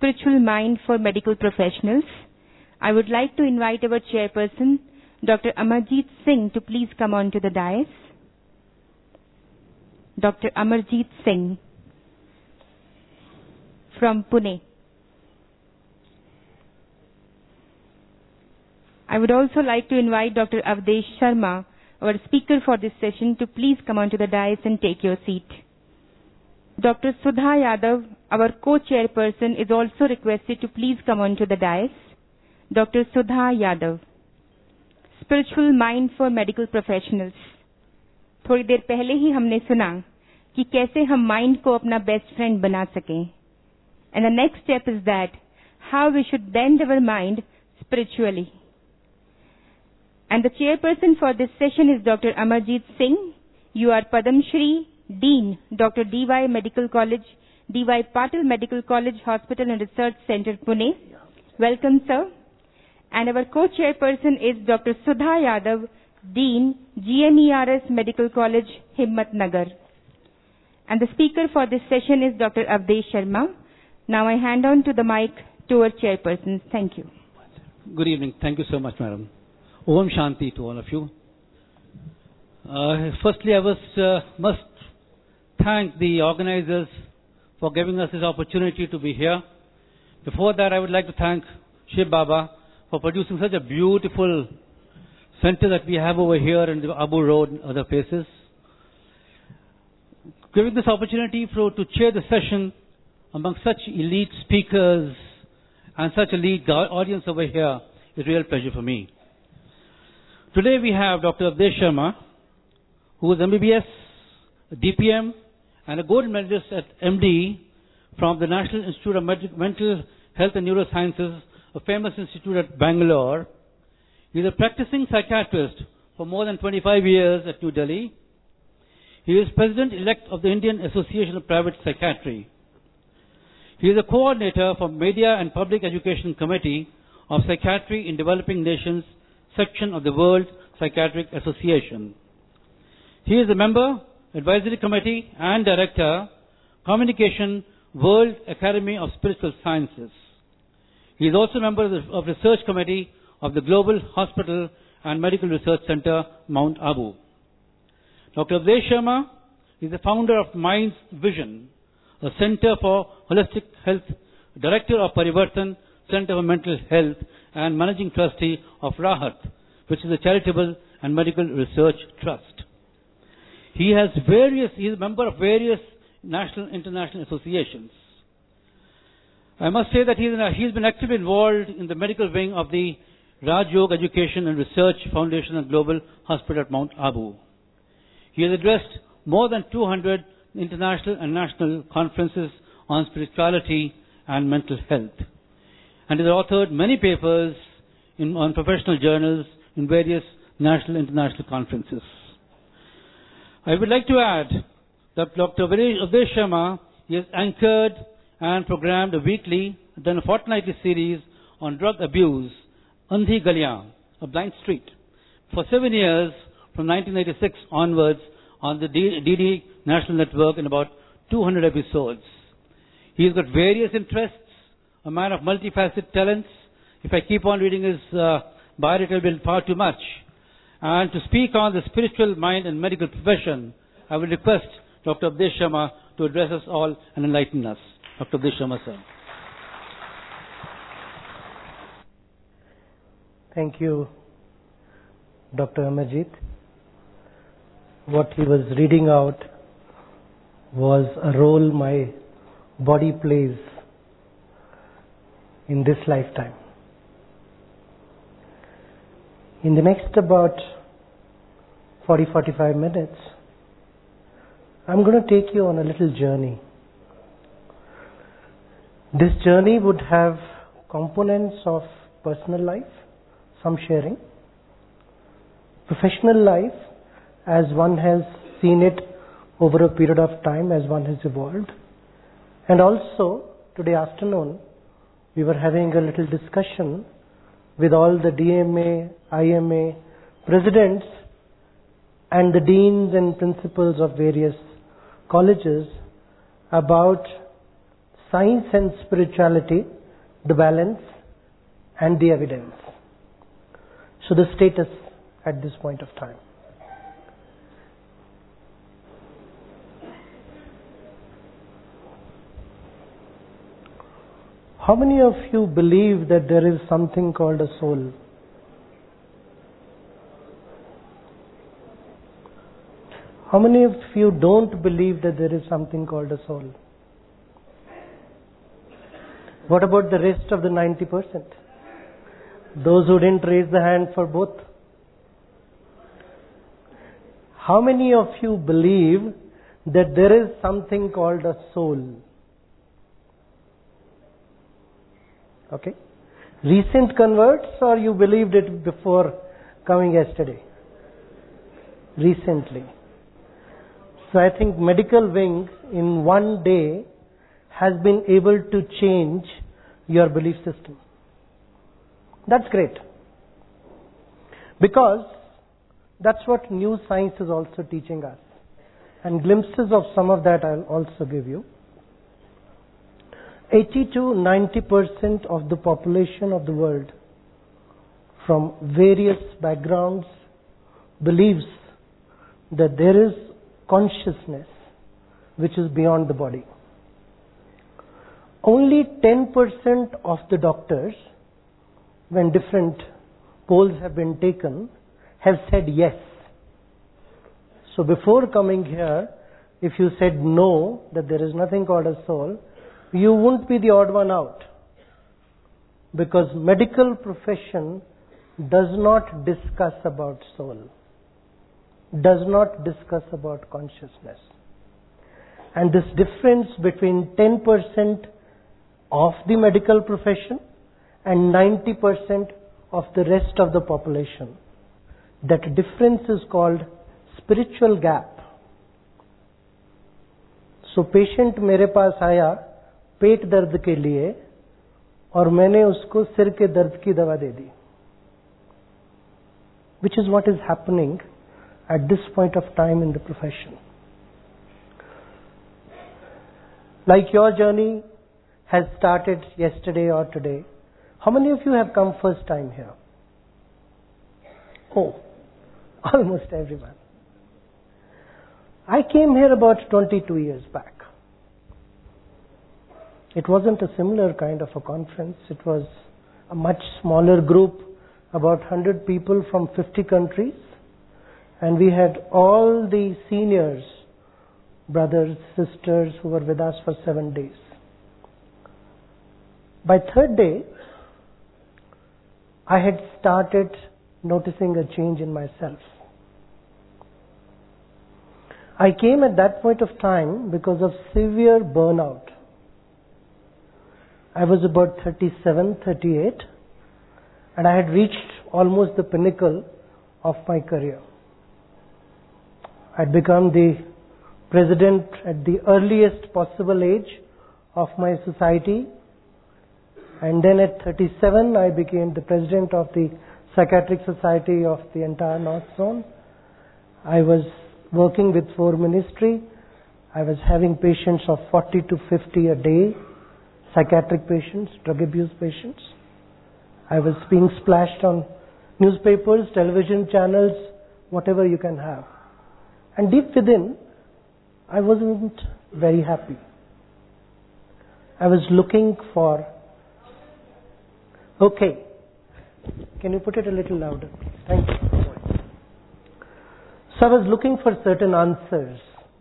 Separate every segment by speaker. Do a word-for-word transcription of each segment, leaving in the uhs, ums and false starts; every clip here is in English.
Speaker 1: Spiritual Mind for Medical Professionals. I would like to invite our chairperson, Doctor Amarjeet Singh, to please come on to the dais. Doctor Amarjeet Singh from Pune. I would also like to invite Doctor Avdesh Sharma, our speaker for this session, to please come on to the dais and take your seat. Doctor Sudha Yadav, our co-chairperson, is also requested to please come on to the dais. Doctor Sudha Yadav. Spiritual Mind for Medical Professionals. थोड़ी देर पहले ही हमने सुना कि कैसे हम mind को अपना best friend बना सकें. And the next step is that how we should bend our mind spiritually. And the chairperson for this session is Doctor Amarjeet Singh. You are Padam Shri, Dean, Doctor D Y Medical College, D Y Patil Medical College, Hospital and Research Center, Pune. Welcome, sir. And our co-chairperson is Doctor Sudha Yadav, Dean, G M E R S Medical College, Himmat Nagar. And the speaker for this session is Doctor Avdesh Sharma. Now I hand on to the mic to our chairpersons. Thank you.
Speaker 2: Good evening. Thank you so much, madam. Om Shanti to all of you. Uh, firstly, I was, uh, must thank the organizers for giving us this opportunity to be here. Before that, I would like to thank Shiv Baba for producing such a beautiful center that we have over here in the Abu Road and other places. Giving this opportunity for, to chair the session among such elite speakers and such elite audience over here is a real pleasure for me. Today we have Doctor Avdesh Sharma, who is M B B S, D P M, and a gold medalist at M D from the National Institute of Med- Mental Health and Neurosciences, a famous institute at Bangalore. He is a practicing psychiatrist for more than twenty-five years at New Delhi. He is President-elect of the Indian Association of Private Psychiatry. He is a coordinator for Media and Public Education Committee of Psychiatry in Developing Nations section of the World Psychiatric Association. He is a member, Advisory Committee and Director, Communication, World Academy of Spiritual Sciences. He is also a member of the of Research Committee of the Global Hospital and Medical Research Center, Mount Abu. Doctor Avdesh Sharma is the founder of Minds Vision, a Center for Holistic Health, Director of Parivartan, Center for Mental Health, and Managing Trustee of Rahat, which is a charitable and medical research trust. He has various, he is a member of various national and international associations. I must say that he has been actively involved in the medical wing of the Raj Yoga Education and Research Foundation and Global Hospital at Mount Abu. He has addressed more than two hundred international and national conferences on spirituality and mental health, and has authored many papers in, on professional journals in various national and international conferences. I would like to add that Doctor Avdesh Sharma has anchored and programmed a weekly, then a fortnightly series on drug abuse, Andhi Galiyan, a blind street, for seven years from nineteen eighty-six onwards on the D D National Network in about two hundred episodes. He's got various interests, a man of multifaceted talents. If I keep on reading his uh, bio, it will be far too much. And to speak on the spiritual mind and medical profession, I will request Doctor Avdesh Sharma to address us all and enlighten us. Doctor Avdesh Sharma, sir.
Speaker 3: Thank you, Doctor Amarjeet. What he was reading out was a role my body plays in this lifetime. In the next about forty to forty-five minutes, I'm going to take you on a little journey. This journey would have components of personal life, some sharing, professional life as one has seen it over a period of time, as one has evolved, and also today afternoon we were having a little discussion with all the D M A, I M A presidents and the deans and principals of various colleges about science and spirituality, the balance and the evidence. So the status at this point of time. How many of you believe that there is something called a soul? How many of you don't believe that there is something called a soul? What about the rest of the ninety percent? Those who didn't raise the hand for both? How many of you believe that there is something called a soul? Okay. Recent converts, or you believed it before coming yesterday? Recently. So I think medical wing in one day has been able to change your belief system. That's great. Because that's what new science is also teaching us. And glimpses of some of that I'll also give you. eighty to ninety percent of the population of the world from various backgrounds believes that there is consciousness which is beyond the body. Only ten percent of the doctors, when different polls have been taken, have said yes. So before coming here, if you said no, that there is nothing called a soul, you won't be the odd one out. Because medical profession does not discuss about soul, does not discuss about consciousness. And this difference between ten percent of the medical profession and ninety percent of the rest of the population, that difference is called spiritual gap. So patient मेरे पास आया पेट दर्द के लिए और मैंने उसको सिर के दर्द की दवा दे दी. Which is what is happening at this point of time in the profession. Like your journey has started yesterday or today, how many of you have come first time here? Oh, almost everyone. I came here about twenty-two years back. It wasn't a similar kind of a conference. It was a much smaller group, about one hundred people from fifty countries. And we had all the seniors, brothers, sisters who were with us for seven days. By third day, I had started noticing a change in myself. I came at that point of time because of severe burnout. I was about thirty-seven, thirty-eight, and I had reached almost the pinnacle of my career. I had become the president at the earliest possible age of my society, and then at thirty-seven I became the president of the Psychiatric Society of the entire North Zone. I was working with four ministry. I was having patients of forty to fifty a day, psychiatric patients, drug abuse patients. I was being splashed on newspapers, television channels, whatever you can have. And deep within, I wasn't very happy. I was looking for, okay, can you put it a little louder, please? Thank you. So I was looking for certain answers.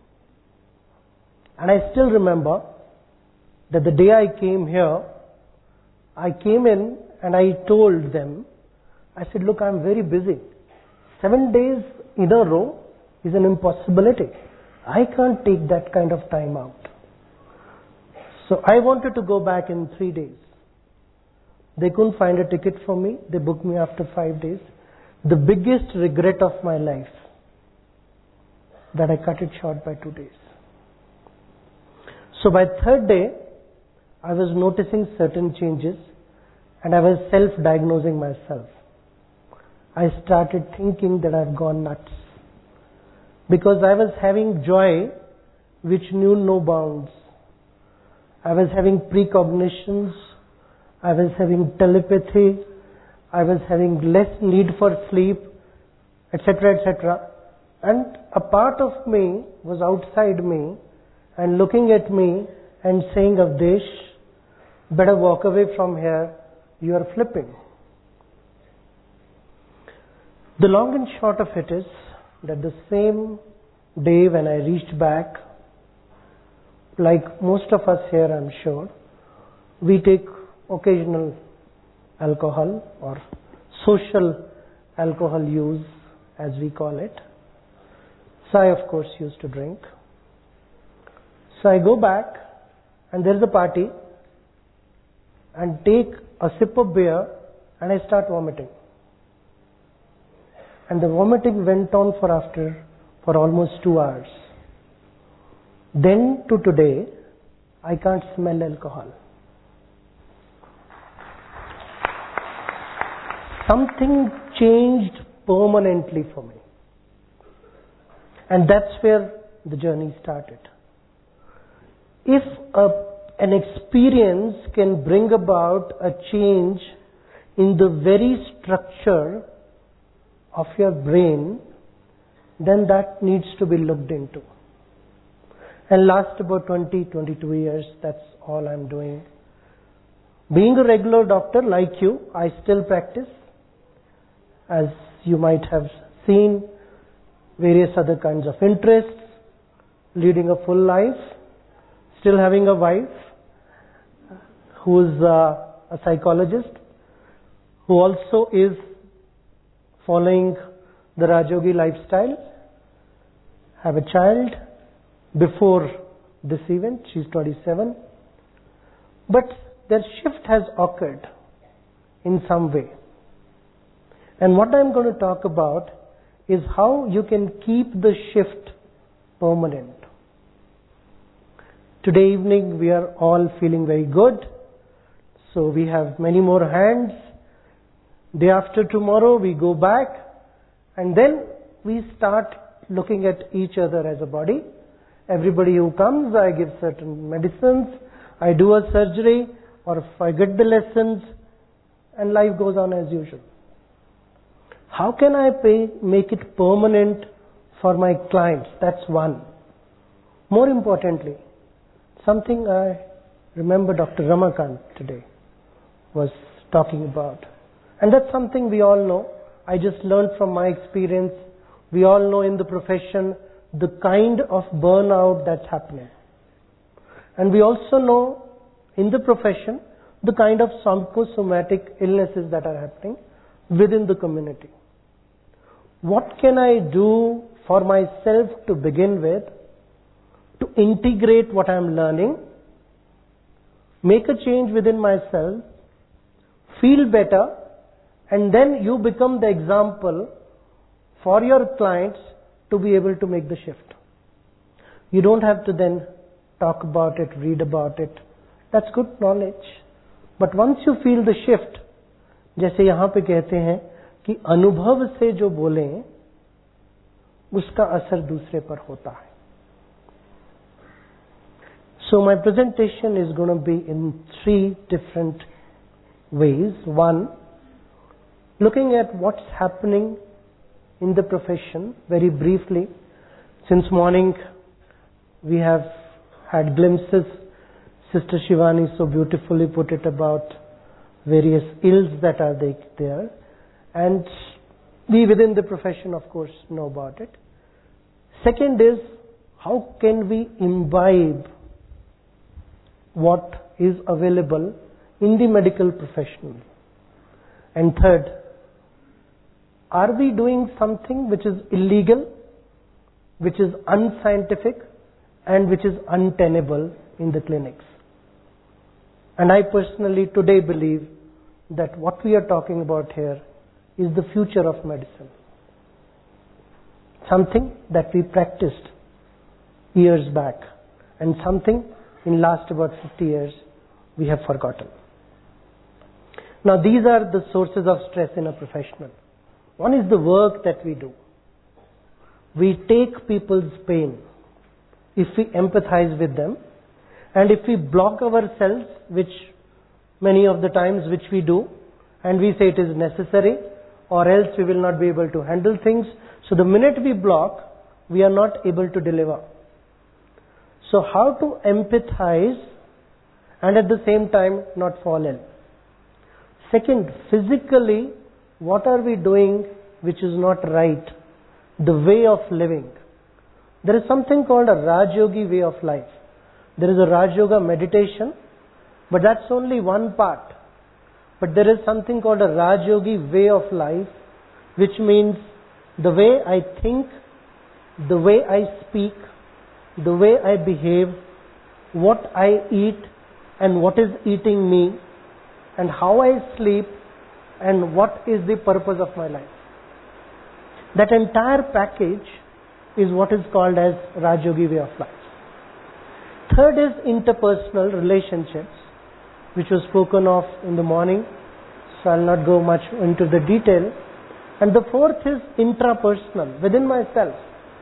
Speaker 3: And I still remember that the day I came here, I came in and I told them, I said, look, I'm very busy. Seven days in a row is an impossibility. I can't take that kind of time out. So I wanted to go back in three days. They couldn't find a ticket for me. They booked me after five days. The biggest regret of my life, that I cut it short by two days. So by third day, I was noticing certain changes and I was self-diagnosing myself. I started thinking that I've gone nuts because I was having joy which knew no bounds. I was having precognitions, I was having telepathy, I was having less need for sleep, et cetera, et cetera. And a part of me was outside me and looking at me and saying, Avdesh, better walk away from here, you are flipping. The long and short of it is that the same day when I reached back, like most of us here I'm sure, we take occasional alcohol or social alcohol use as we call it. So I of course used to drink. So I go back and there is a party and take a sip of beer and I start vomiting. And the vomiting went on for after, for almost two hours. Then to today, I can't smell alcohol. Something changed permanently for me. And that's where the journey started. If a, an experience can bring about a change in the very structure of your brain, then that needs to be looked into. And last about twenty, twenty-two years, that's all I'm doing. Being a regular doctor like you, I still practice. As you might have seen, various other kinds of interests, leading a full life, still having a wife who is uh, a psychologist, who also is following the Rajogi lifestyle, have a child before this event, she's twenty-seven, but their shift has occurred in some way. And what I'm going to talk about is how you can keep the shift permanent. Today evening we are all feeling very good, so we have many more hands. Day after tomorrow we go back and then we start looking at each other as a body. Everybody who comes, I give certain medicines, I do a surgery, or if I get the lessons, and life goes on as usual. How can I pay, make it permanent for my clients? That's one. More importantly, something I remember Doctor Ramakant today was talking about. And that's something we all know. I just learned from my experience. We all know in the profession the kind of burnout that's happening. And we also know in the profession the kind of psychosomatic illnesses that are happening within the community. What can I do for myself to begin with to integrate what I am learning, make a change within myself, feel better, and then you become the example for your clients to be able to make the shift. You don't have to then talk about it, read about it. That's good knowledge. But once you feel the shift, जैसे यहाँ पे कहते हैं कि अनुभव से जो बोलें उसका असर दूसरे पर होता है. So my presentation is going to be in three different ways. One, looking at what's happening in the profession very briefly. Since morning we have had glimpses. Sister Shivani so beautifully put it about various ills that are there, and we within the profession of course know about it. Second is, how can we imbibe what is available in the medical profession? And third, are we doing something which is illegal, which is unscientific, and which is untenable in the clinics? And I personally today believe that what we are talking about here is the future of medicine. Something that we practiced years back, and something in last about fifty years we have forgotten. Now these are the sources of stress in a professional. One is the work that we do. We take people's pain if we empathize with them, And if we block ourselves, which many of the times which we do, and we say it is necessary, or else we will not be able to handle things. So the minute we block, we are not able to deliver. So how to empathize and at the same time not fall ill? Second, physically, what are we doing which is not right? The way of living. There is something called a Raj Yogi way of life. There is a Raj Yoga meditation, but that's only one part. But there is something called a Raj Yogi way of life, which means the way I think, the way I speak, the way I behave, what I eat and what is eating me, and how I sleep, and what is the purpose of my life. That entire package is what is called as Raj Yogi way of life. Third is interpersonal relationships, which was spoken of in the morning, so I'll not go much into the detail. And the fourth is intrapersonal, within myself.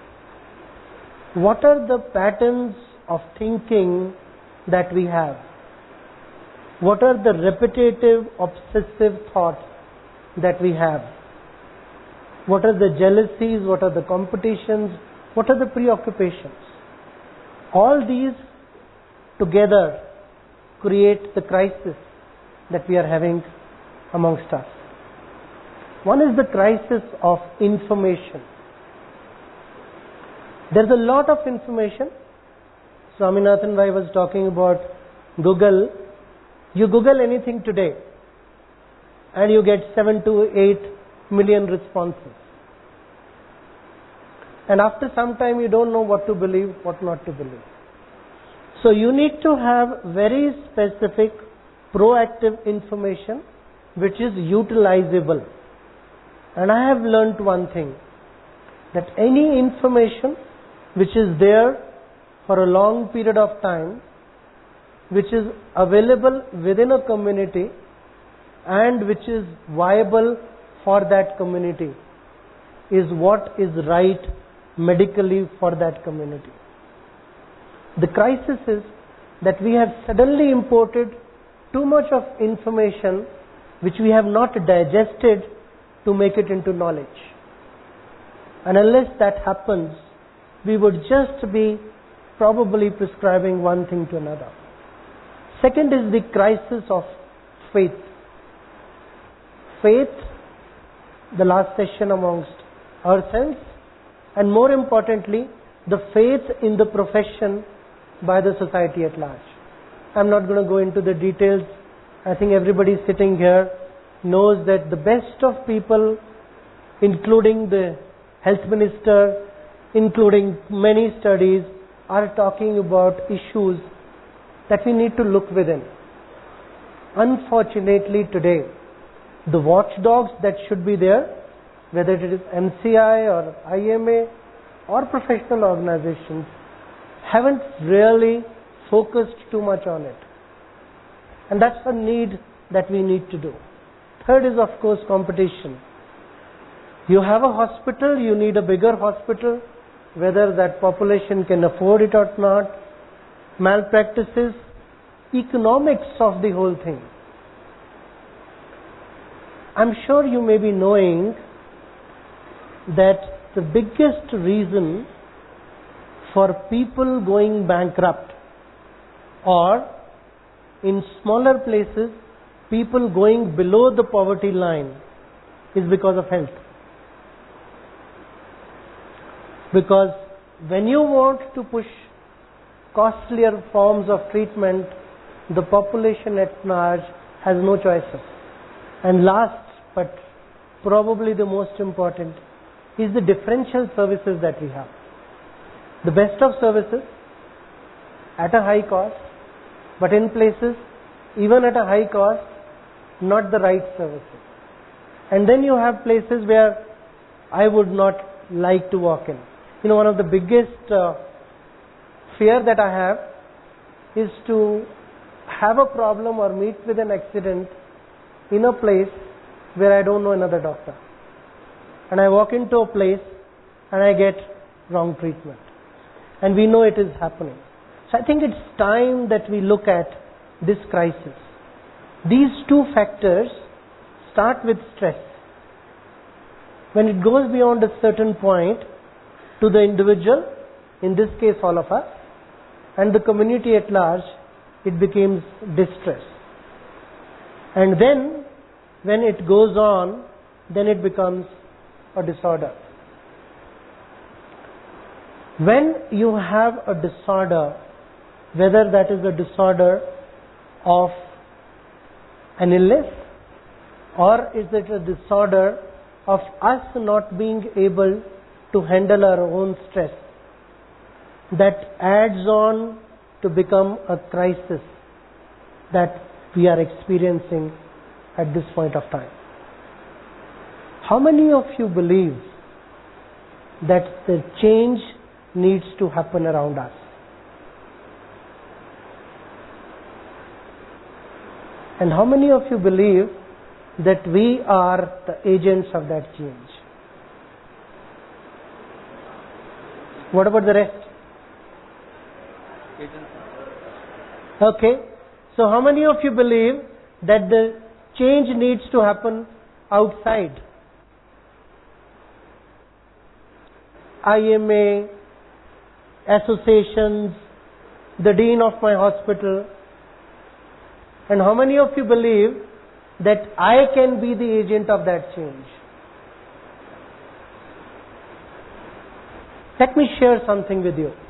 Speaker 3: What are the patterns of thinking that we have? What are the repetitive, obsessive thoughts that we have? What are the jealousies? What are the competitions? What are the preoccupations? All these together create the crisis that we are having amongst us. One is the crisis of information. There's a lot of information. Swaminathan Bhai was talking about Google. You Google anything today and you get seven to eight million responses. And after some time you don't know what to believe, what not to believe. So you need to have very specific, proactive information which is utilizable. And I have learnt one thing, that any information which is there for a long period of time, which is available within a community and which is viable for that community, is what is right medically for that community. The crisis is that we have suddenly imported too much of information which we have not digested to make it into knowledge. And unless that happens, we would just be probably prescribing one thing to another. Second is the crisis of faith. Faith, the last session amongst ourselves, and more importantly, the faith in the profession by the society at large. I'm not going to go into the details. I think everybody sitting here knows that the best of people, including the health minister, including many studies, are talking about issues that we need to look within. Unfortunately today, the watchdogs that should be there, whether it is M C I or I M A or professional organizations, haven't really focused too much on it. And that's a need that we need to do. Third is of course competition. You have a hospital, you need a bigger hospital, whether that population can afford it or not. Malpractices, economics of the whole thing. I'm sure you may be knowing that the biggest reason for people going bankrupt, or in smaller places, people going below the poverty line, is because of health. Because when you want to push costlier forms of treatment, the population at large has no choices. And last, but probably the most important, is the differential services that we have. The best of services at a high cost, but in places, even at a high cost, not the right services. And then you have places where I would not like to walk in. You know, one of the biggest uh, fear that I have is to have a problem or meet with an accident in a place where I don't know another doctor. And I walk into a place and I get wrong treatment. And we know it is happening. So I think it's time that we look at this crisis. These two factors start with stress. When it goes beyond a certain point to the individual, in this case all of us, and the community at large, it becomes distress. And then, when it goes on, then it becomes a disorder. When you have a disorder, whether that is a disorder of an illness or is it a disorder of us not being able to handle our own stress, that adds on to become a crisis that we are experiencing at this point of time. How many of you believe that the change needs to happen around us? And how many of you believe that we are the agents of that change? What about the rest? Okay. So how many of you believe that the change needs to happen outside? I M A, associations, the dean of my hospital. And how many of you believe that I can be the agent of that change? Let me share something with you.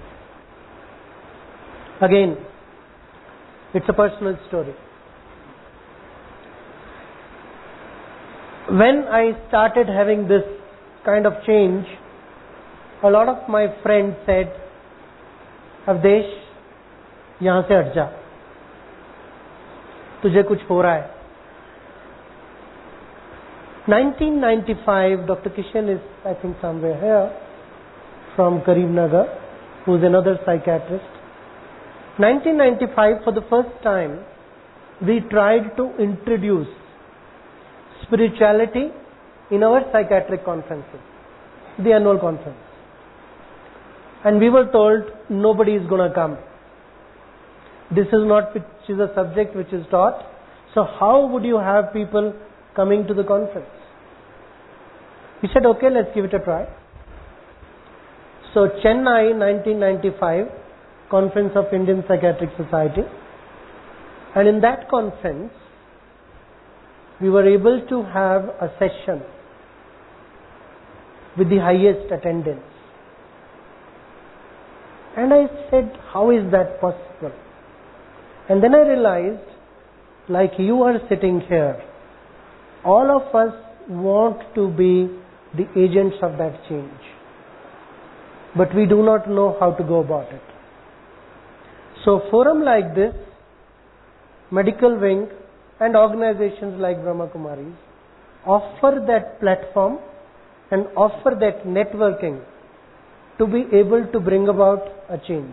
Speaker 3: Again, it's a personal story. When I started having this kind of change, a lot of my friends said, Avdesh, यहाँ से हट जा, तुझे कुछ हो रहा है. nineteen ninety-five, Doctor Kishan is, I think, somewhere here, from Karimnagar, who is another psychiatrist. nineteen ninety-five, for the first time, we tried to introduce spirituality in our psychiatric conferences, the annual conference. And we were told nobody is going to come. This is not which is a subject which is taught. So how would you have people coming to the conference? We said, okay, let's give it a try. So Chennai, nineteen ninety-five, Conference of Indian Psychiatric Society. And in that conference, we were able to have a session with the highest attendance. And I said, how is that possible? And then I realized, like you are sitting here, all of us want to be the agents of that change. But we do not know how to go about it. So forum like this, medical wing and organizations like Brahma Kumaris offer that platform and offer that networking to be able to bring about a change.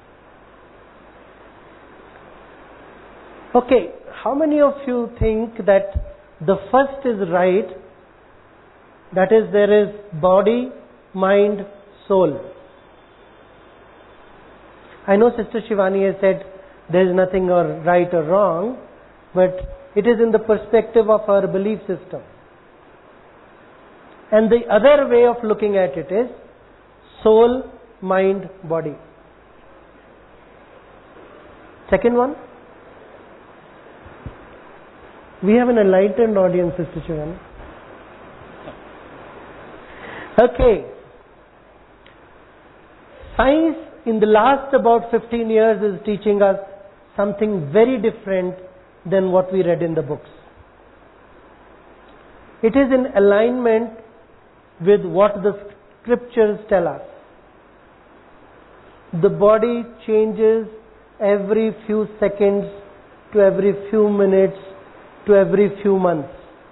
Speaker 3: Okay, how many of you think that the first is right? That is, there is body, mind, soul. I know Sister Shivani has said there is nothing or right or wrong, but it is in the perspective of our belief system. And the other way of looking at it is soul, mind, body. Second one, we have an enlightened audience, Sister Shivani. Okay. Science in the last about fifteen years is teaching us something very different than what we read in the books. It is in alignment with what the scriptures tell us. The body changes every few seconds to every few minutes to every few months.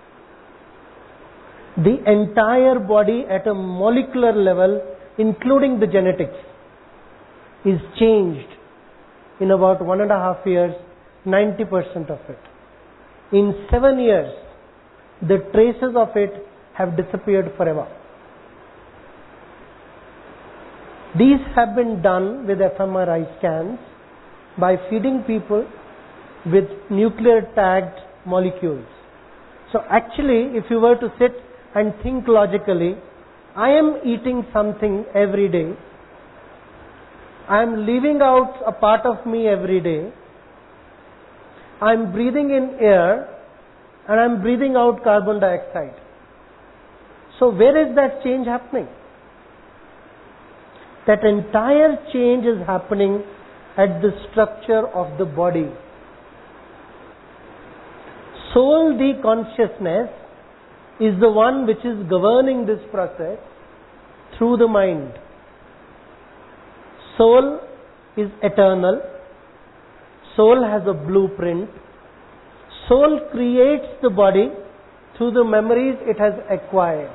Speaker 3: The entire body at a molecular level, including the genetics, is changed in about one and a half years, ninety percent of it. In seven years, the traces of it have disappeared forever. These have been done with f M R I scans by feeding people with nuclear tagged molecules. So actually, if you were to sit and think logically, I am eating something every day. I am leaving out a part of me every day. I am breathing in air and I am breathing out carbon dioxide. So where is that change happening? That entire change is happening at the structure of the body. Soul, the consciousness, is the one which is governing this process through the mind. Soul is eternal. Soul has a blueprint. Soul creates the body through the memories it has acquired.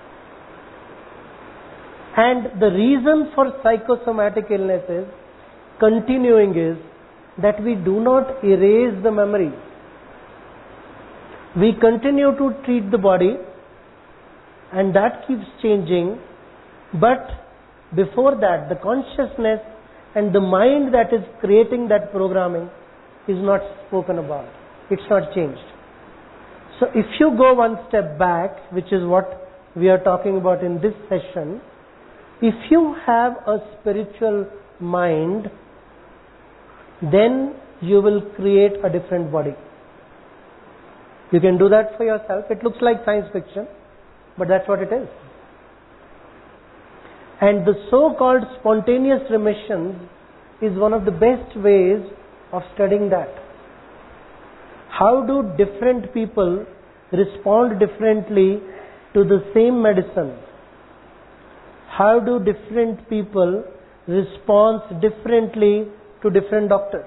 Speaker 3: And the reason for psychosomatic illnesses continuing is that we do not erase the memories. We continue to treat the body and that keeps changing, but before that the consciousness and the mind that is creating that programming is not spoken about. It's not changed. So if you go one step back, which is what we are talking about in this session, if you have a spiritual mind, then you will create a different body. You can do that for yourself. It looks like science fiction, but that's what it is. And the so-called spontaneous remissions is one of the best ways of studying that. How do different people respond differently to the same medicine? How do different people respond differently to different doctors?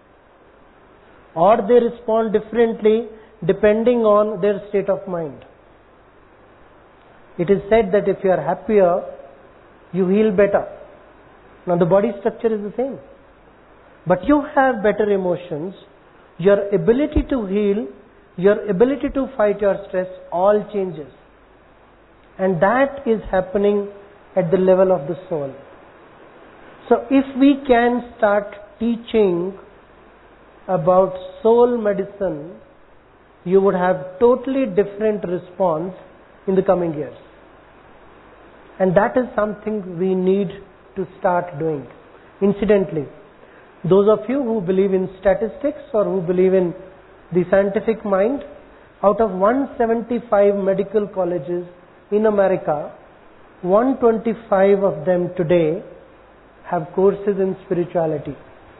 Speaker 3: Or they respond differently depending on their state of mind. It is said that if you are happier, you heal better. Now the body structure is the same. But you have better emotions, your ability to heal, your ability to fight your stress all changes. And that is happening at the level of the soul. So if we can start teaching about soul medicine, you would have totally different response in the coming years. And that is something we need to start doing. Incidentally, those of you who believe in statistics or who believe in the scientific mind, out of one hundred seventy-five medical colleges in America, one hundred twenty-five of them today have courses in spirituality.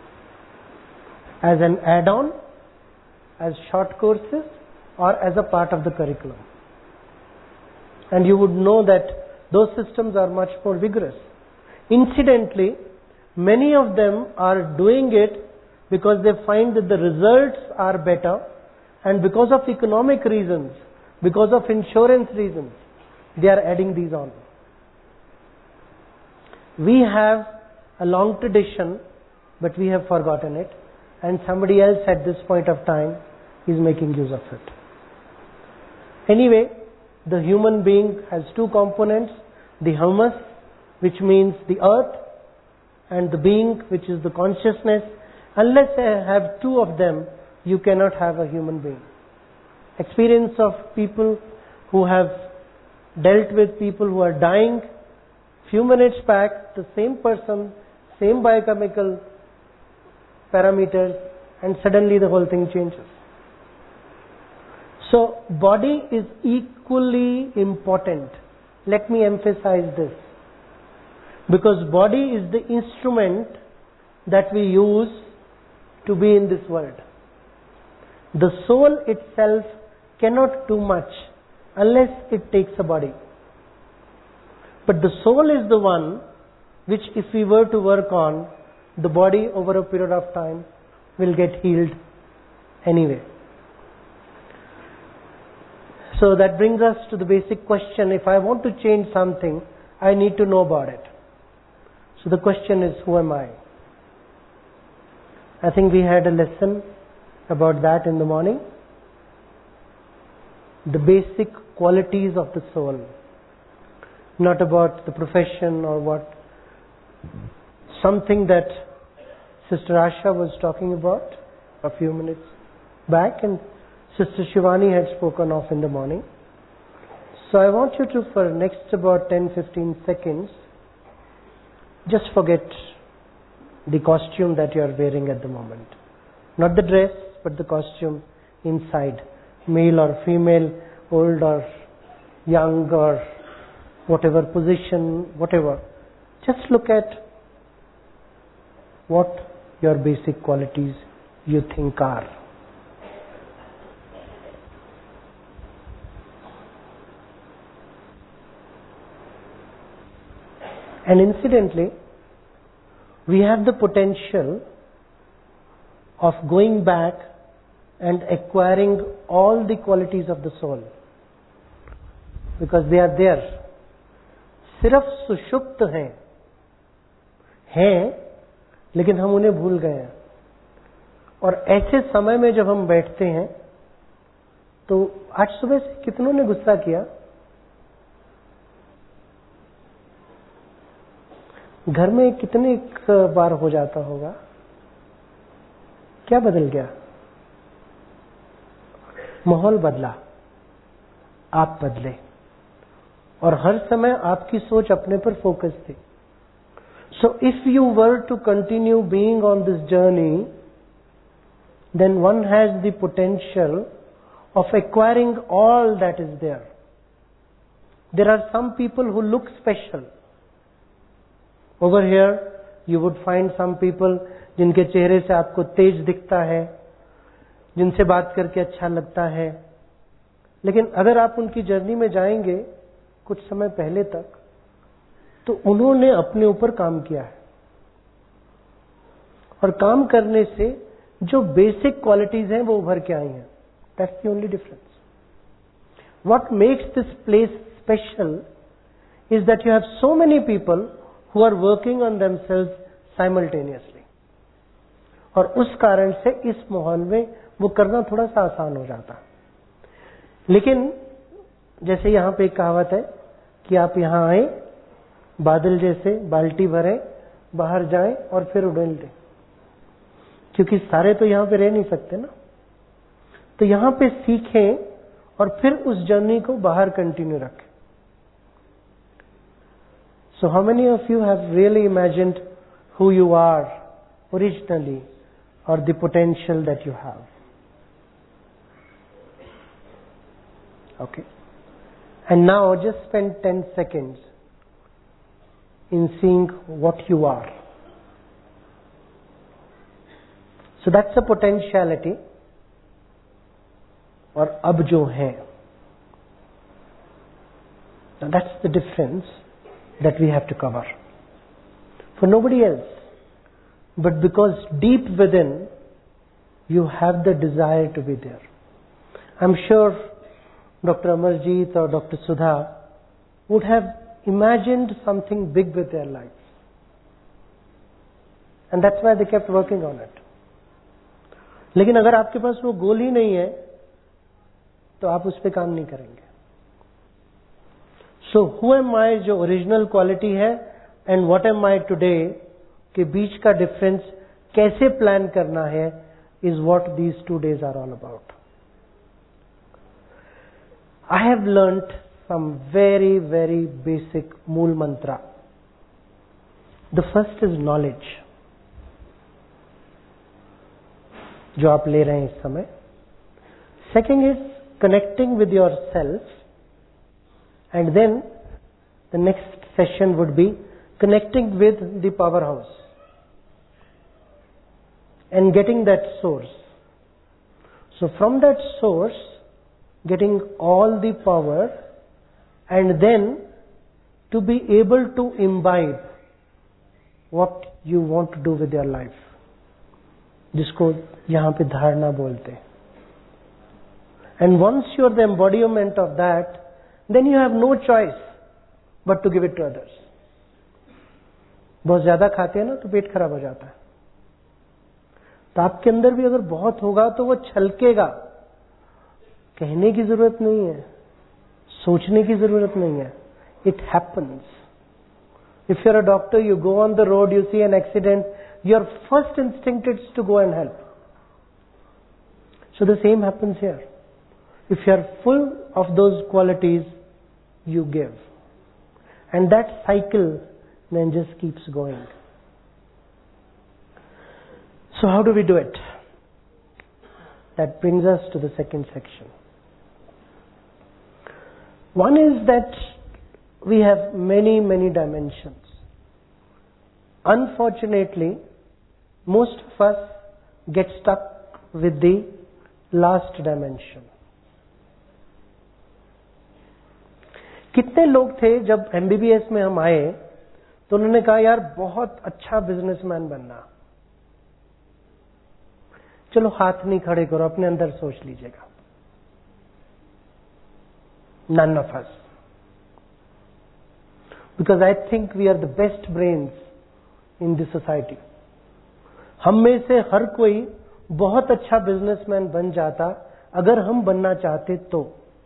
Speaker 3: As an add-on, as short courses, or as a part of the curriculum. And you would know that those systems are much more vigorous. Incidentally, many of them are doing it because they find that the results are better, and because of economic reasons, because of insurance reasons, they are adding these on. We have a long tradition, but we have forgotten it, and somebody else at this point of time is making use of it. Anyway, the human being has two components, the humus, which means the earth, and the being, which is the consciousness. Unless I have two of them, you cannot have a human being. Experience of people who have dealt with people who are dying, few minutes back, the same person, same biochemical parameters, and suddenly the whole thing changes. So, body is equally important. Let me emphasize this. Because body is the instrument that we use to be in this world. The soul itself cannot do much unless it takes a body. But the soul is the one which, if we were to work on, the body over a period of time will get healed anyway. So that brings us to the basic question. If I want to change something, I need to know about it. So the question is, who am I? I think we had a lesson about that in the morning. The basic qualities of the soul. Not about the profession or what. Something that Sister Asha was talking about a few minutes back, and Sister Shivani had spoken of in the morning. So I want you to, for next about ten to fifteen seconds, just forget the costume that you are wearing at the moment. Not the dress, but the costume inside. Male or female, old or young or whatever position, whatever. Just look at what your basic qualities you think are. And incidentally, we have the potential of going back and acquiring all the qualities of the soul, because they are there. सिर्फ सुषुप्त हैं हैं लेकिन हम उन्हें भूल गए हैं. और ऐसे समय में जब हम बैठते हैं तो आज सुबह से कितनों ने गुस्सा किया? घर में कितने बार हो जाता होगा? क्या बदल गया? माहौल बदला, आप बदले, और हर समय आपकी सोच अपने पर फोकस थी. So if you were to continue being on this journey, then one has the potential of acquiring all that is there. There are some people who look special. Over here, you would find some people जिनके चेहरे से आपको तेज दिखता है, जिनसे बात करके अच्छा लगता है. लेकिन अगर आप उनकी जर्नी में जाएंगे कुछ समय पहले तक, तो उन्होंने अपने ऊपर काम किया है, और काम करने से जो बेसिक क्वालिटीज हैं वो उभर के आई हैं. That's the only difference. What makes this place special is that you have so many people who are working on themselves simultaneously. और उस कारण से इस माहौल में वो करना थोड़ा सा आसान हो जाता. लेकिन जैसे यहां पे एक कहावत है कि आप यहां आए, बादल जैसे बाल्टी भरें, बाहर जाएं और फिर उड़ेल दें, क्योंकि सारे तो यहां पे रह नहीं सकते ना. तो यहां पे सीखें और फिर उस जर्नी को बाहर कंटिन्यू रखें. So how many of you have really imagined who you are originally, or the potential that you have? Okay. And now just spend ten seconds in seeing what you are. So that's a potentiality, or ab jo hai. Now that's the difference that we have to cover. For nobody else. But because deep within you have the desire to be there. I'm sure Doctor Amarjeet or Doctor Sudha would have imagined something big with their lives. And that's why they kept working on it. लेकिन अगर आपके पास वो गोल ही नहीं है तो आप उस पर काम नहीं करेंगे. So who am I जो ओरिजिनल क्वालिटी है and what am I today के बीच का डिफरेंस कैसे प्लान करना है is what these two days are all about. I have learnt some very very basic मूल mantra. The first is knowledge, जो आप ले रहे हैं इस समय. Second is connecting with yourself, and then the next session would be connecting with the powerhouse and getting that source. So from that source, getting all the power, and then to be able to imbibe what you want to do with your life, जिसको यहाँ पे धारणा बोलते हैं. And once you are the embodiment of that, then you have no choice but to give it to others. बहुत ज्यादा खाते हैं ना तो पेट खराब हो जाता है. तो आपके अंदर भी अगर बहुत होगा तो वो छलकेगा. कहने की जरूरत नहीं है, सोचने की जरूरत नहीं है. It happens. If you are a doctor, you go on the road, you see an accident, your first instinct is to go and help. So the same happens here. If you are full of those qualities, you give. And that cycle then just keeps going. So how do we do it? That brings us to the second section. One is that we have many, many dimensions. Unfortunately, most of us get stuck with the last dimension. कितने लोग थे जब MBBS में हम आए तो उन्होंने कहा यार बहुत अच्छा बिजनेसमैन बनना. चलो हाथ नहीं खड़े करो, अपने अंदर सोच लीजिएगा. None of us. Because I think we are the best brains in this society. हम में से हर कोई बहुत अच्छा बिजनेसमैन बन जाता अगर हम बनना चाहते तो,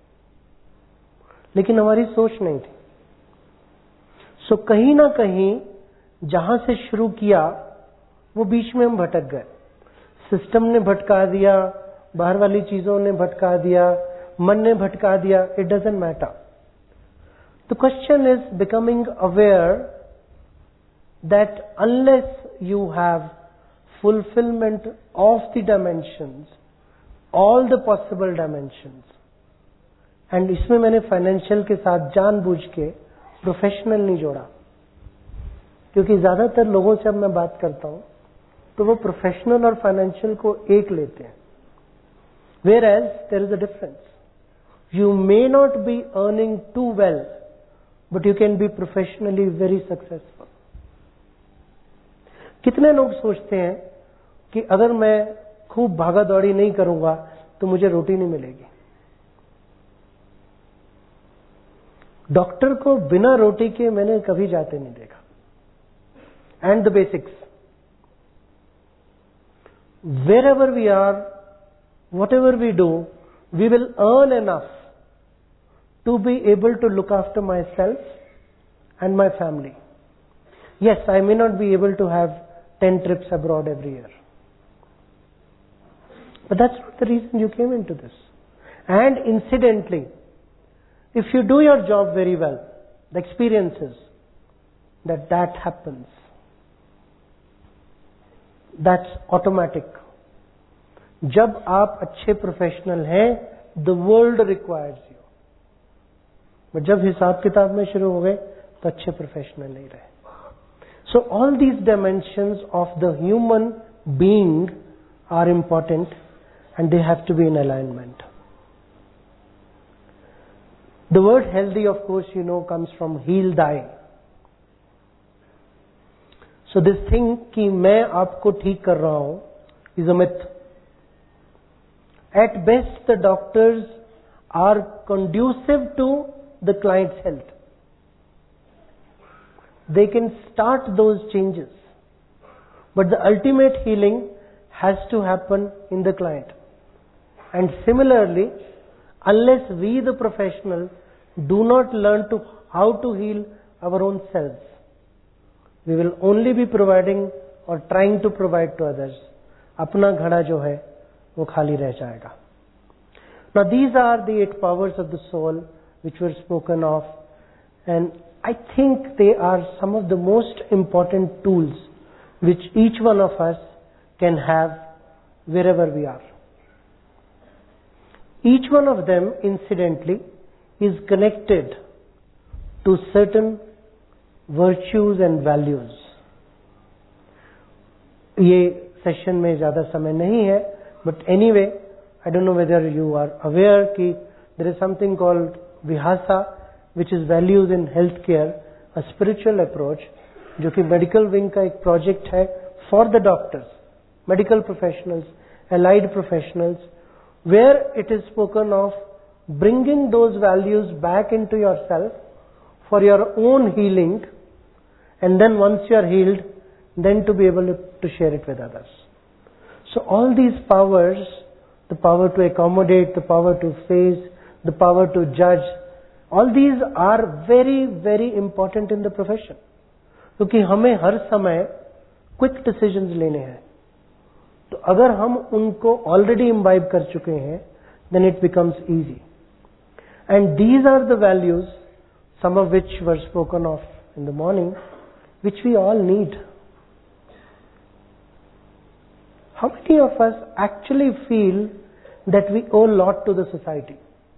Speaker 3: लेकिन हमारी सोच नहीं थी. सो so, कहीं ना कहीं जहां से शुरू किया वो बीच में हम भटक गए. सिस्टम ने भटका दिया, बाहर वाली चीजों ने भटका दिया, मन ने भटका दिया. It doesn't matter. The question is becoming aware that unless you have fulfillment of the dimensions, all the possible dimensions. And इसमें मैंने फाइनेंशियल के साथ जानबूझ के प्रोफेशनल नहीं जोड़ा, क्योंकि ज्यादातर लोगों से अब मैं बात करता हूं तो वो प्रोफेशनल और फाइनेंशियल को एक लेते हैं. Whereas there is a difference. You may not be earning too well, but you can be professionally very successful. कितने लोग सोचते हैं कि अगर मैं खूब भागा दौड़ी नहीं करूंगा तो मुझे रोटी नहीं मिलेगी. डॉक्टर को बिना रोटी के मैंने कभी जाते नहीं देखा. And the basics, wherever we are, whatever we do, we will earn enough to be able to look after myself and my family. Yes, I may not be able to have ten trips abroad every year. But that's not the reason you came into this. And incidentally, if you do your job very well, the experience is that that happens. That's automatic. जब आप अच्छे professional हैं, the world requires you. But जब हिसाब किताब में शुरू हो गए तो अच्छे प्रोफेशनल नहीं रहे. So all these dimensions of the human being are important and they have to be in alignment. The word healthy, of course, you know, comes from heal thy. So this thing कि मैं आपको ठीक कर रहा हूं is a myth. At best, the doctors are conducive to the client's health. They can start those changes. But the ultimate healing has to happen in the client. And similarly, unless we the professional do not learn to how to heal our own selves, we will only be providing or trying to provide to others. अपना घड़ा जो है वो खाली रह जाएगा. Now these are the eight powers of the soul which were spoken of, and I think they are some of the most important tools which each one of us can have wherever we are. Each one of them, incidentally, is connected to certain virtues and values. ये session में ज़्यादा समय नहीं है, but anyway, I don't know whether you are aware कि there is something called Vihasa, which is values in healthcare, a spiritual approach, जो कि medical wing का एक प्रोजेक्ट है for the doctors, medical professionals, allied professionals, where it is spoken of bringing those values back into yourself for your own healing, and then once you are healed, then to be able to share it with others. So all these powers, the power to accommodate, the power to face, the power to judge, all these are very, very important in the profession. क्योंकि हमें हर समय quick decisions लेने हैं, तो अगर हम उनको already imbibe कर चुके हैं, then it becomes easy. And these are the values, some of which were spoken of in the morning, which we all need. How many of us actually feel that we owe lot to the society?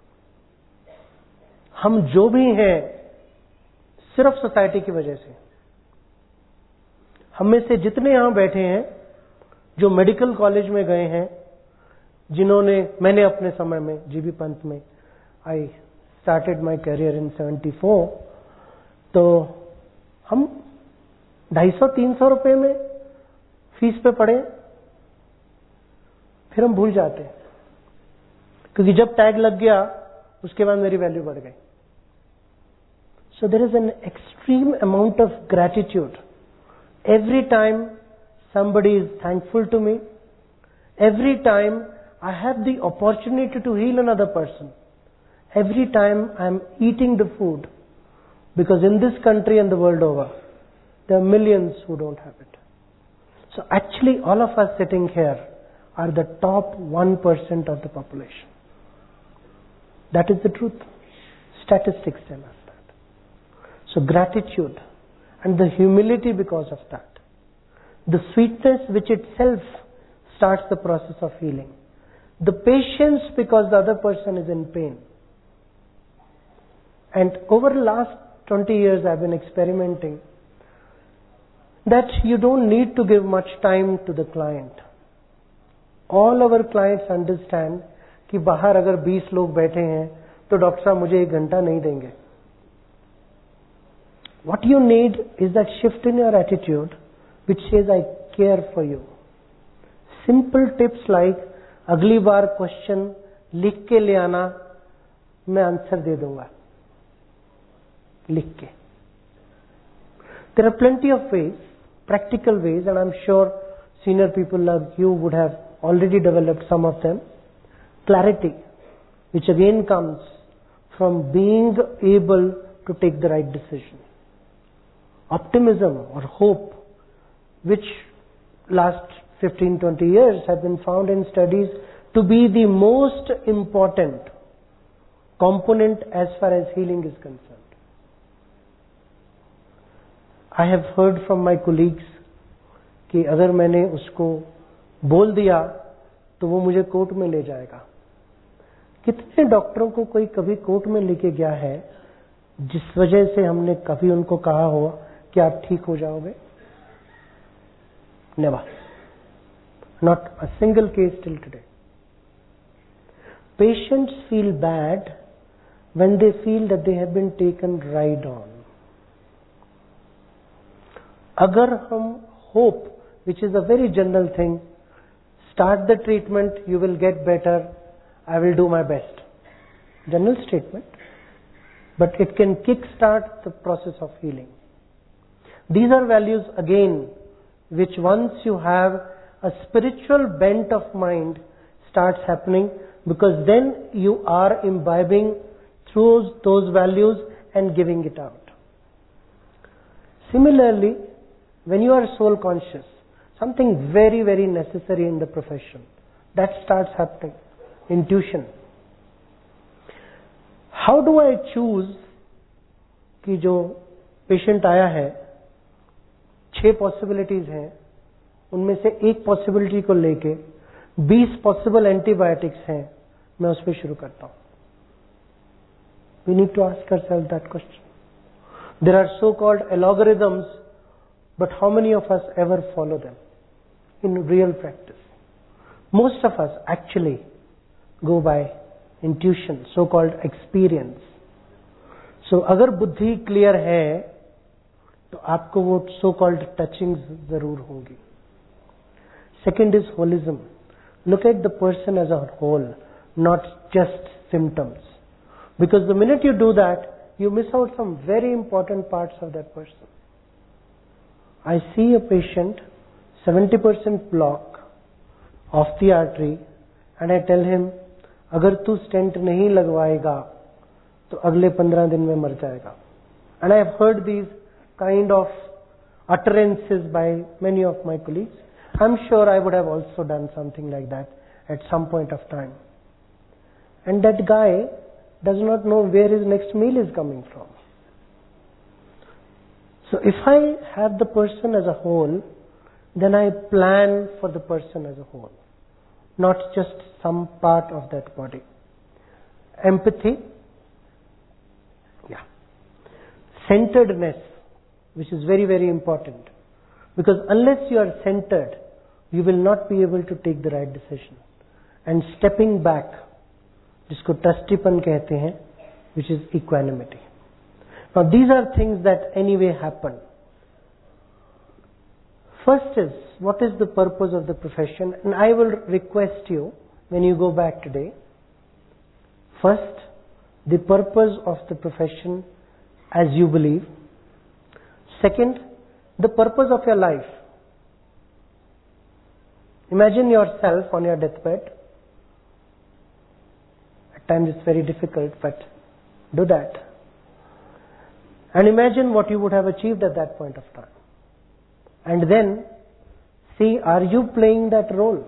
Speaker 3: हम जो भी हैं सिर्फ society की वजह से. हम में से जितने यहां बैठे हैं जो मेडिकल कॉलेज में गए हैं, जिन्होंने, मैंने अपने समय में जीबी पंत में, I started my career in seventy four, तो हम ढाई सौ तीन सौ रुपए में फीस पे पड़े, फिर हम भूल जाते हैं, क्योंकि जब टैग लग गया उसके बाद मेरी वैल्यू बढ़ गई. So there is an extreme amount of gratitude every time somebody is thankful to me, every time I have the opportunity to heal another person, every time I am eating the food, because in this country and the world over there are millions who don't have it. So actually all of us sitting here are the top one percent of the population. That is the truth. Statistics tell us that. So gratitude and the humility because of that, the sweetness which itself starts the process of healing, the patience because the other person is in pain. And over the last twenty years I've been experimenting that you don't need to give much time to the client. All our clients understand कि बाहर अगर बीस लोग बैठे हैं तो doctor साहब मुझे एक घंटा नहीं देंगे. What you need is that shift in your attitude which says I care for you. Simple tips like अगली बार क्वेश्चन लिख के ले आना, मैं आंसर दे दूंगा लिख के. There are plenty of ways, practical ways, and I'm sure senior people like you would have already developed some of them. Clarity, which again comes from being able to take the right decision. Optimism or hope, which last fifteen to twenty years have been found in studies to be the most important component as far as healing is concerned. I have heard from my colleagues कि अगर मैंने उसको बोल दिया तो वो मुझे court में ले जाएगा. कितने डॉक्टरों को कोई कभी कोर्ट में लेके गया है जिस वजह से हमने कभी उनको कहा हो कि आप ठीक हो जाओगे? Never. Not a single case till today. Patients feel bad when they feel that they have been taken right on. अगर हम hope, which is a very general thing, start the treatment, you will get better, I will do my best. General statement. But it can kickstart the process of healing. These are values again which once you have a spiritual bent of mind starts happening, because then you are imbibing through those values and giving it out. Similarly, when you are soul conscious, something very very necessary in the profession, that starts happening. Intuition. How do I choose कि जो patient आया है, छह possibilities हैं, उनमें से एक possibility को लेके बीस पॉसिबल एंटीबायोटिक्स हैं, मैं उस पर शुरू करता हूं. We need to ask ourselves that question. There are so-called algorithms, but how many of us ever follow them in real practice? Most of us actually go by intuition, so-called experience. So अगर बुद्धि clear है तो आपको वो so-called touchings जरूर होंगी. Second is holism. Look at the person as a whole, not just symptoms. Because the minute you do that, you miss out some very important parts of that person. I see a patient, seventy percent block of the artery, and I tell him, अगर तू stent नहीं लगवाएगा तो अगले पंद्रह दिन में मर जाएगा. And I have heard these kind of utterances by many of my colleagues. I'm sure I would have also done something like that at some point of time. And that guy does not know where his next meal is coming from. So if I have the person as a whole, then I plan for the person as a whole, not just some part of that body. Empathy, yeah. Centeredness, which is very, very important. Because unless you are centered, you will not be able to take the right decision. And stepping back, जिसको ट्रस्टीपन कहते हैं, which is equanimity. Now these are things that anyway happen. First is, what is the purpose of the profession? And I will request you, when you go back today, first, the purpose of the profession as you believe. Second, the purpose of your life. Imagine yourself on your deathbed. At times it's very difficult, but do that. And imagine what you would have achieved at that point of time. And then see, are you playing that role?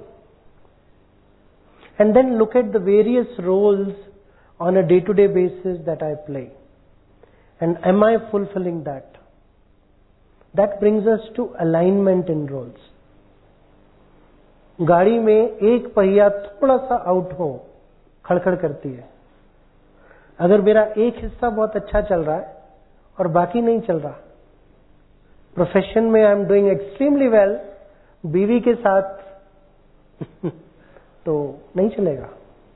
Speaker 3: And then look at the various roles on a day-to-day basis that I play. And am I fulfilling that? That brings us to alignment in roles. गाड़ी में एक पहिया थोड़ा सा out हो, खड़खड़ करती है. अगर मेरा एक हिस्सा बहुत अच्छा चल रहा है और बाकी नहीं चल रहा, प्रोफेशन में I am doing extremely well, बीवी के साथ तो नहीं चलेगा.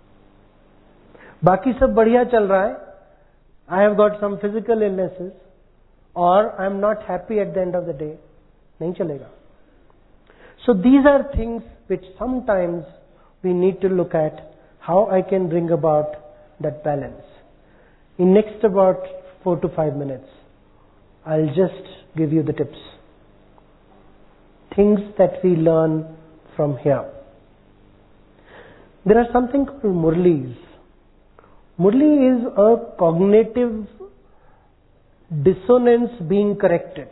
Speaker 3: बाकी सब बढ़िया चल रहा है, I have got some physical illnesses, और I am not happy at the end of the day, नहीं चलेगा. So these are things which sometimes we need to look at how I can bring about that balance. In next about four to five minutes, I'll just give you the tips. Things that we learn from here. There are something called Murlis. Murli is a cognitive dissonance being corrected.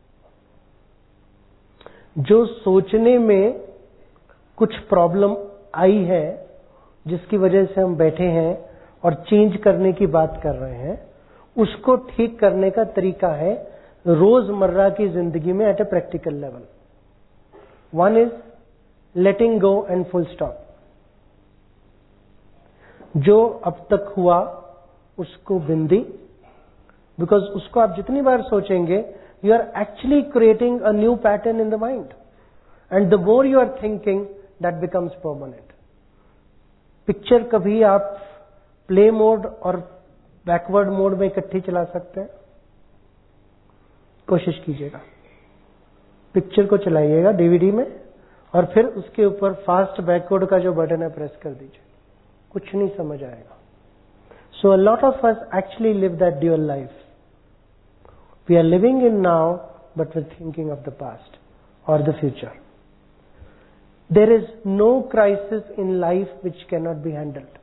Speaker 3: जो सोचने में कुछ problem आई है, जिसकी वजह से हम बैठे हैं और चेंज करने की बात कर रहे हैं, उसको ठीक करने का तरीका है रोजमर्रा की जिंदगी में at a practical level. One is letting go and full stop. जो अब तक हुआ उसको बिंदी, बिकॉज उसको आप जितनी बार सोचेंगे, you are actually creating a new pattern in the mind. And the more you are thinking, that becomes permanent. Picture कभी आप play mode और backward mode में इकट्ठी चला सकते हैं? कोशिश कीजिएगा. पिक्चर को चलाइएगा डीवीडी में और फिर उसके ऊपर फास्ट बैकवर्ड का जो बटन है प्रेस कर दीजिए. कुछ नहीं समझ आएगा. So a lot of us actually live that dual life. We are living in now, but we're thinking of the past or the future. There is no crisis in life which cannot be handled.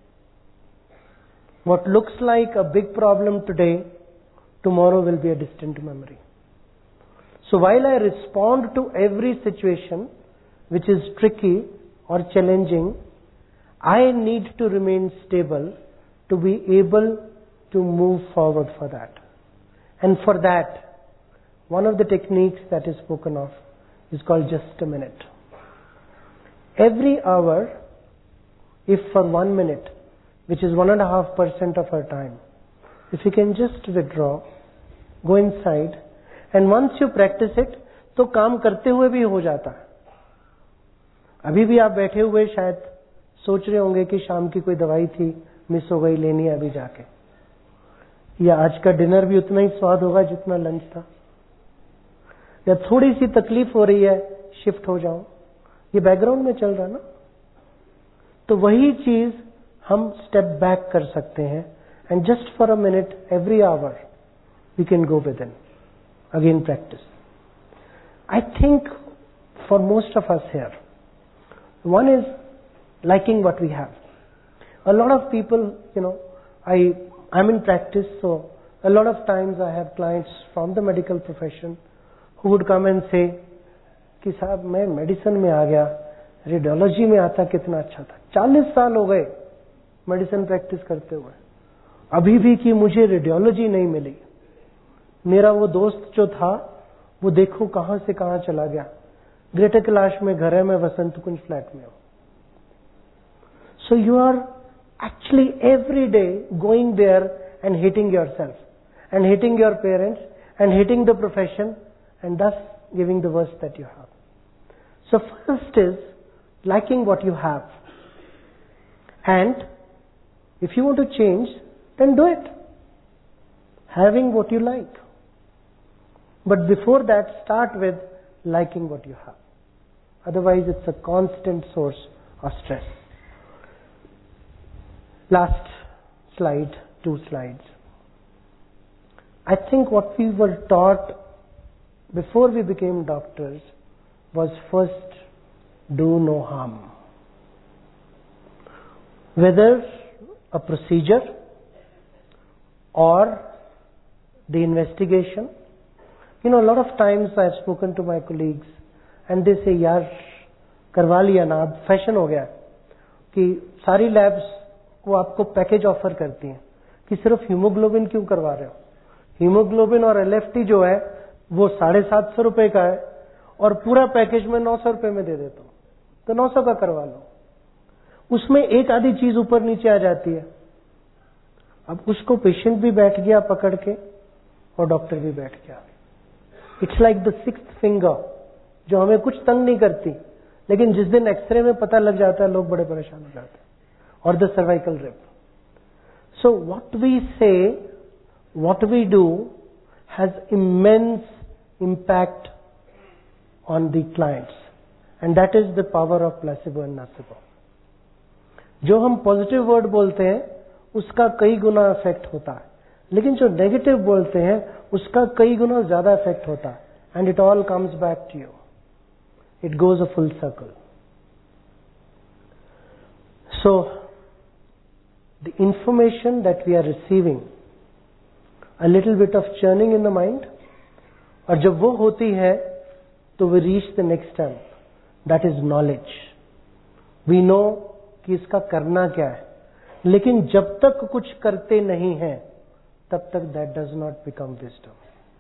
Speaker 3: What looks like a big problem today, tomorrow will be a distant memory. So while I respond to every situation which is tricky or challenging, I need to remain stable to be able to move forward for that. And for that, one of the techniques that is spoken of is called just a minute. Every hour, if for one minute, which is one and a half percent of our time, if you can just withdraw, go inside, and once you practice it, तो काम करते हुए भी हो जाता है. अभी भी आप बैठे हुए शायद सोच रहे होंगे कि शाम की कोई दवाई थी, मिस हो गई, लेनी है अभी जाके, या आज का डिनर भी उतना ही स्वाद होगा जितना लंच था, या थोड़ी सी तकलीफ हो रही है, शिफ्ट हो जाओ, ये बैकग्राउंड में चल रहा है ना. तो वही चीज हम स्टेप बैक कर सकते हैं, and just for a minute every hour we can go within. Again practice. I think for most of us here, one is liking what we have. A lot of people, you know, I I'm in practice, so a lot of times I have clients from the medical profession who would come and say कि साहब मैं medicine में आ गया, radiology में आता कितना अच्छा था, चालीस साल हो गए मेडिसिन प्रैक्टिस करते हुए, अभी भी कि मुझे रेडियोलॉजी नहीं मिली, मेरा वो दोस्त जो था वो देखो कहां से कहां चला गया, ग्रेटर कैलाश में घर है, मैं वसंत कुंज फ्लैट में हूं. So you are actually every day going there and hitting yourself and hitting your parents and hitting the profession and thus giving the worst that you have. So first is liking what you have, and if you want to change, then do it, having what you like. But before that, start with liking what you have. Otherwise, it's a constant source of stress. Last slide, two slides. I think what we were taught before we became doctors was first do no harm. Whether a procedure or the investigation. You know, a lot of times I've spoken to my colleagues and they say, यार करवा लिया ना, अब fashion हो गया कि सारी labs वो आपको पैकेज ऑफर करती हैं कि सिर्फ हीमोग्लोबिन क्यों करवा रहे हो. हीमोग्लोबिन और एलएफटी जो है वो साढ़े सात सौ रुपए का है और पूरा पैकेज में नौ सौ रुपए में दे देता हूं, तो नौ सौ का करवा लो. उसमें एक आधी चीज ऊपर नीचे आ जाती है. अब उसको पेशेंट भी बैठ गया पकड़ के और डॉक्टर भी बैठ गया. It's like the sixth finger जो हमें कुछ तंग नहीं करती, लेकिन जिस दिन एक्सरे में पता लग जाता है लोग बड़े परेशान हो जाते हैं. और the cervical rip. So what we say, what we do has immense impact on the clients, and that is the power of placebo and nocebo. जो हम पॉजिटिव वर्ड बोलते हैं उसका कई गुना इफेक्ट होता है, लेकिन जो नेगेटिव बोलते हैं उसका कई गुना ज्यादा इफेक्ट होता है. And it all comes back to you. It goes a full circle. So the information that we are receiving, a little bit of churning in the mind, और जब वो होती है तो we reach the next step, that is knowledge. We know कि इसका करना क्या है, लेकिन जब तक कुछ करते नहीं हैं तब तक that does not become wisdom.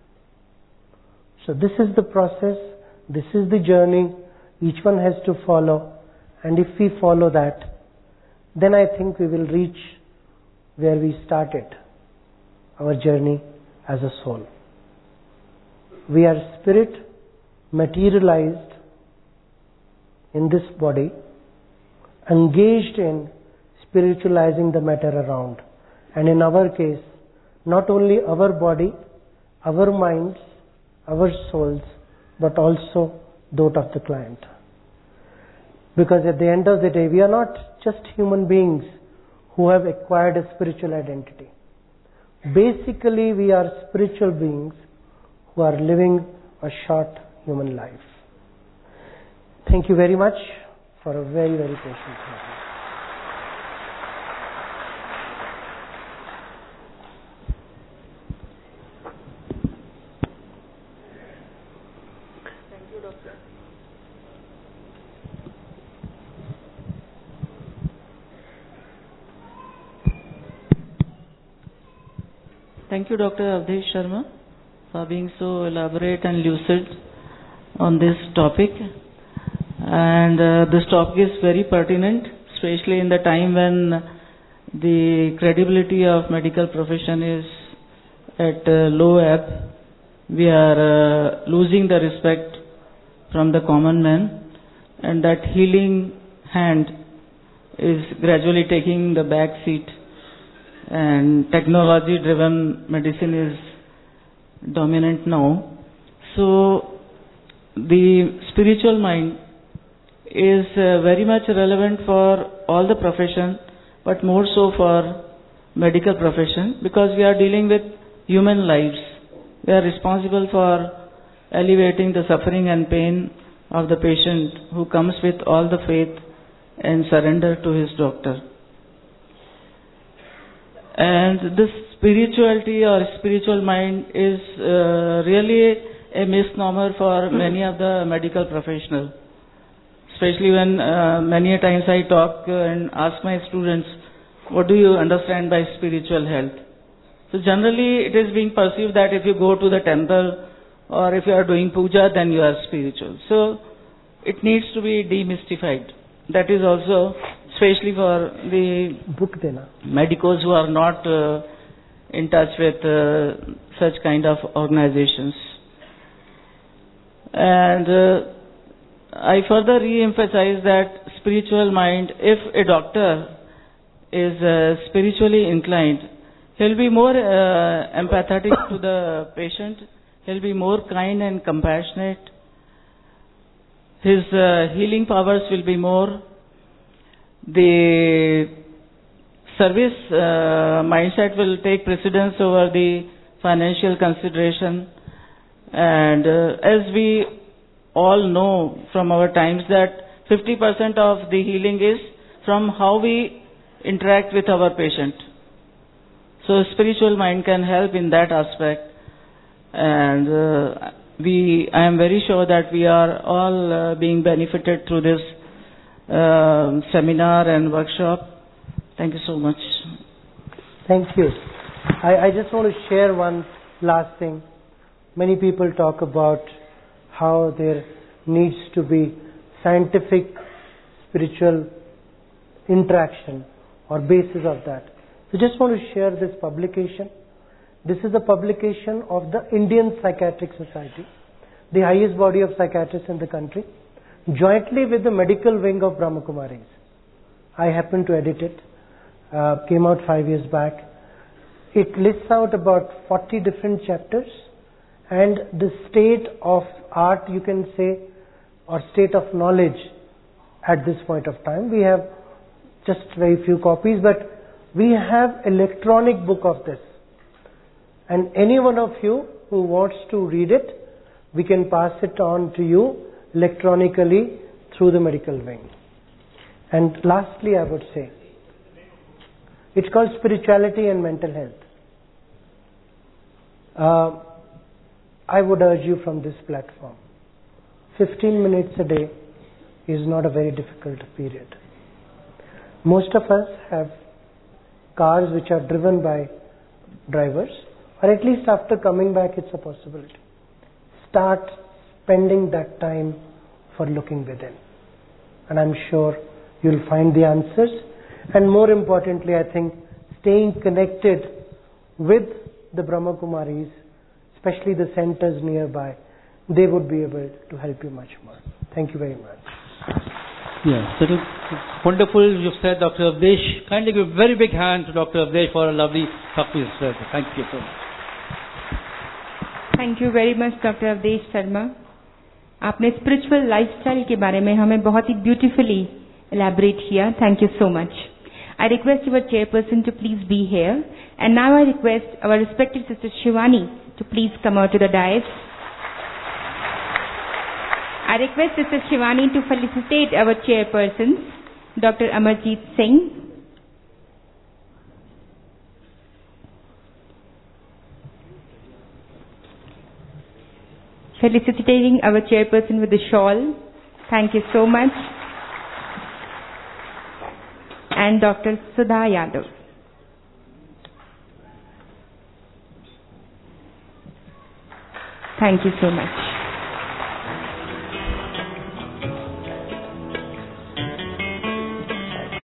Speaker 3: So this is the process, this is the journey each one has to follow, and if we follow that, then I think we will reach where we started our journey as a soul. We are spirit materialized in this body, engaged in spiritualizing the matter around. And in our case, not only our body, our minds, our souls, but also those of the client. Because at the end of the day, we are not just human beings who have acquired a spiritual identity. Basically, we are spiritual beings who are living a short human life. Thank you very much for a very, very patient hearing.
Speaker 4: Thank you, Doctor. Thank you, Doctor Avdesh Sharma, for being so elaborate and lucid on this topic. And uh, this topic is very pertinent, especially in the time when the credibility of medical profession is at uh, low ebb. We are uh, losing the respect from the common man, and that healing hand is gradually taking the back seat. And technology driven medicine is dominant now. So the spiritual mind is uh, very much relevant for all the profession, but more so for medical profession, because we are dealing with human lives. We are responsible for alleviating the suffering and pain of the patient who comes with all the faith and surrender to his doctor. And this spirituality or spiritual mind is uh, really a misnomer for many of the medical professionals. Especially when uh, many a times I talk uh, and ask my students, what do you understand by spiritual health? So generally it is being perceived that if you go to the temple or if you are doing puja, then you are spiritual. So it needs to be demystified. That is also especially for the
Speaker 3: book dena.
Speaker 4: medicos who are not uh, in touch with uh, such kind of organizations. And uh, I further re-emphasize that spiritual mind, if a doctor is uh, spiritually inclined, he'll be more uh, empathetic to the patient, he'll be more kind and compassionate, his uh, healing powers will be more, the service uh, mindset will take precedence over the financial consideration. And uh, as we all know from our times that fifty percent of the healing is from how we interact with our patient. So spiritual mind can help in that aspect. And uh, we, I am very sure that we are all uh, being benefited through this uh, seminar and workshop. Thank you so much.
Speaker 3: Thank you. I, I just want to share one last thing. Many people talk about how there needs to be scientific, spiritual interaction or basis of that. So just want to share this publication. This is a publication of the Indian Psychiatric Society, the highest body of psychiatrists in the country, jointly with the medical wing of Brahma Kumaris. I happened to edit it. Uh, came out five years back. It lists out about forty different chapters and the state of art, you can say, or state of knowledge at this point of time. We have just very few copies, but we have electronic book of this. And any one of you who wants to read it, we can pass it on to you electronically through the medical wing. And lastly, I would say, it's called Spirituality and Mental Health. Uh, I would urge you from this platform, fifteen minutes a day is not a very difficult period. Most of us have cars which are driven by drivers, or at least after coming back it's a possibility. Start spending that time for looking within. And I'm sure you'll find the answers. And more importantly, I think staying connected with the Brahma Kumaris, especially the centers nearby, they would be able to help you much more. Thank you very much.
Speaker 2: Yes, it is wonderful you've said, Doctor Avdesh. Kindly give a very big hand to Doctor Avdesh for a lovely talk to you. Thank you so much.
Speaker 1: Thank you very much, Doctor Avdesh Sharma. आपने spiritual lifestyle के बारे में हमें बहुत ही beautifully elaborate किया. Thank you so much. I request our chairperson to please be here. And now I request our respected Sister Shivani to please come out to the dais. I request Sister Shivani to felicitate our chairpersons, Doctor Amarjeet Singh, felicitating our chairperson with the shawl. Thank you so much. And Doctor Sudha Yadav. Thank you so much.